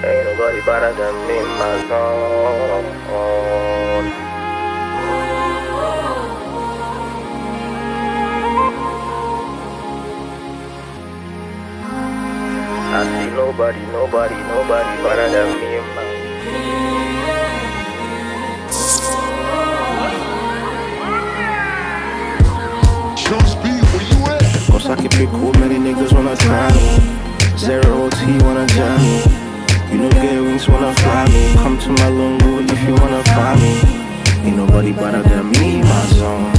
Ain't nobody better than me, my zone. I see nobody better than me, man. Cause I keep it cool, many niggas wanna try me. Zero OT wanna jam me. You know get wings wanna fly me. Come to my lungu if you wanna find me. Ain't nobody better than me, my zone.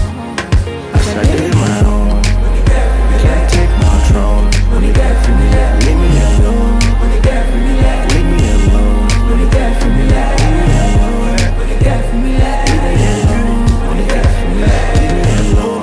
I said I did my own. You can't take my throne. When you get for me, leave me alone. When you get for me, leave me alone. When you get for me, leave me alone. When you get for me, leave me alone. When you get for me, leave me alone.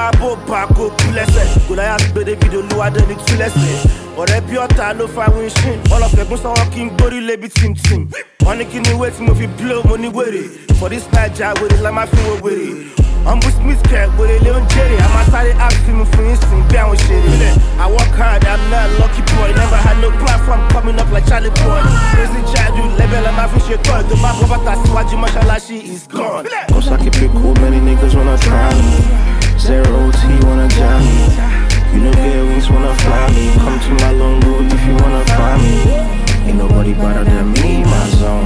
Bó kúlẹ̀sẹ̀ Goliath gbèdé fídíò olúwadé ní túlẹ̀sẹ̀ ọ̀rẹ́ bí ọ̀tá ló fa windshield ọlọ́fẹ̀gún sọ́wọ́ kí n gbórí lébi tímtím wọ́n ní kí ni wé tí mo fi blow mo ní wèrè for this naija wèrè la máa fi wo wèrè ọmọ smith kẹ̀ wèrè lé oúnjẹ a máa sáré act fíìmù fún yín sìn bí àwọn ṣeré I work hard I'm not a lucky boy never had no platform coming up like Charlie Boy crazy childhood lẹ́bẹ̀ la máa fi ṣe tọ́ tó bá bọ́ bàtà síwájú mọ́ṣáláṣí is gone. Cause I keep it cool, many niggas wanna try me. Zero OT wanna jam me. You know get wings wanna fly me. Come to my lungu if you wanna find me. Ain't nobody better than me, my zone.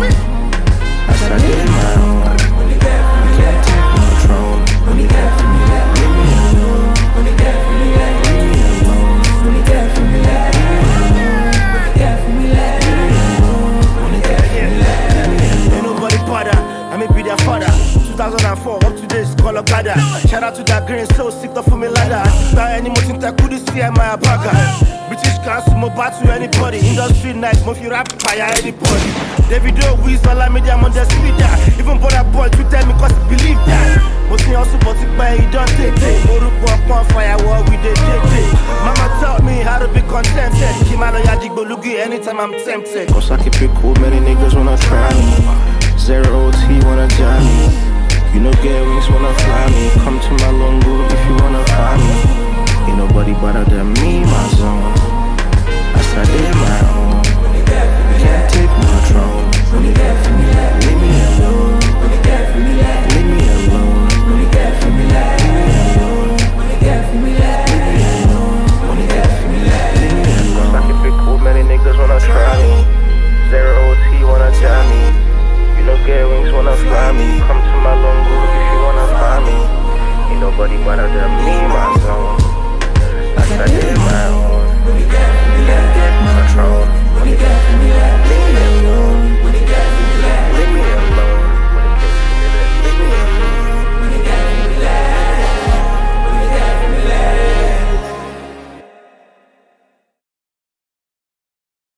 I said I did my own. You can't take my throne. When you get for me, leave me alone. When you get for me, leave me alone. When you get for me, leave me alone. When you get for me, leave me alone. When you get for me, leave me alone. Ain't nobody better. I may be their father. 2004, up to this, call Okada. Shout out to that green soul, sick up for me ladder. Now any more thing that could see my burger. British council, more bad to anybody. Industry nights, more if you rap, fire anybody. Davido, Wiz, all I media, I'm on the speeder. Even brother boy, to tell me cause I believe that. Most me also, but it by you don't take it. Morupo upon fire, what we did. Mama taught me how to be contented. Kimano Yadigbo Lugi, anytime I'm tempted. Cause I keep it cool, many niggas wanna try me. Zero OT wanna jam me. You know get wings wanna fly me. Come to my lungu if you wanna find me. Ain't nobody better than me, my zone.